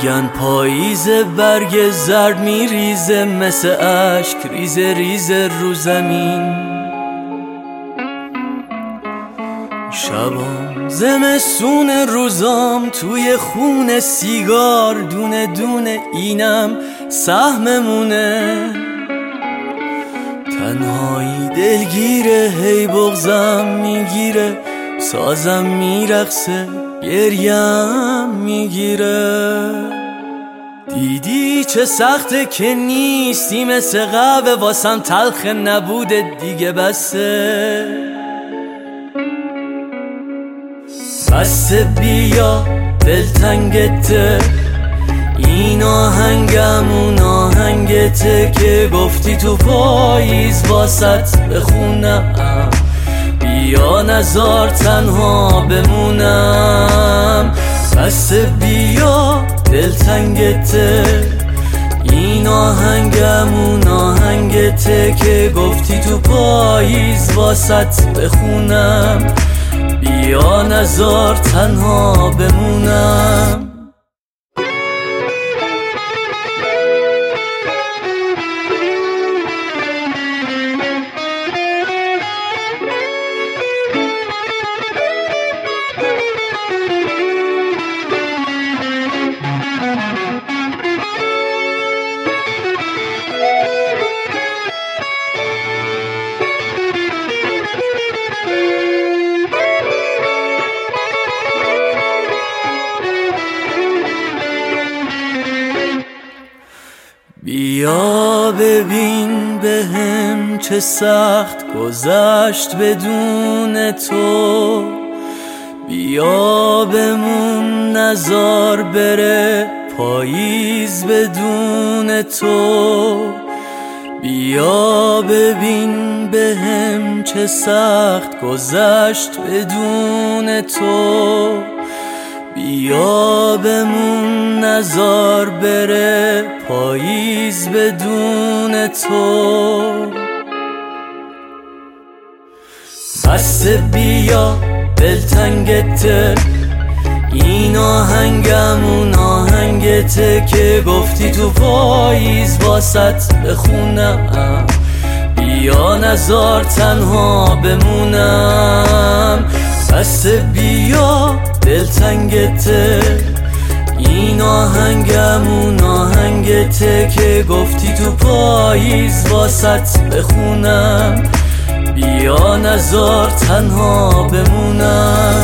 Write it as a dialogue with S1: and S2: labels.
S1: میگن پاییز برگ زرد میریزه مثل اشک ریزه ریزه رو زمین. شبام زمستون روزام توی خون سیگار دونه دونه اینم سهممونه. تنهایی دلگیره هی بغضم میگیره سازم میرقصه گریم میگیره. دیدی چه سخته که نیستی مثل قهوه واسم تلخ نبوده دیگه بسه. بسه بیا دلتنگته این آهنگم اون آهنگته که گفتی تو پاییز واسط بخونم. بیا نزار تنها بمونم. بسه بیا دلتنگته این آهنگم اون آهنگته که گفتی تو پاییز واسط بخونم. بیا نزار تنها بمونم. بیا ببین بهم چه سخت گذشت بدون تو. بیا بمون نزار بره پاییز بدون تو. بیا ببین بهم چه سخت گذشت بدون تو. بیا بمون نزار بره پاییز بدون تو. بسه بیا دلتنگته این آهنگم اون آهنگته که گفتی تو پاییز واسط بخونم. بیا نزار تنها بمونم. بسه بیا دلتنگته این آهنگم اون آهنگته که گفتی تو پاییز واسط بخونم. بیا نزار تنها بمونم.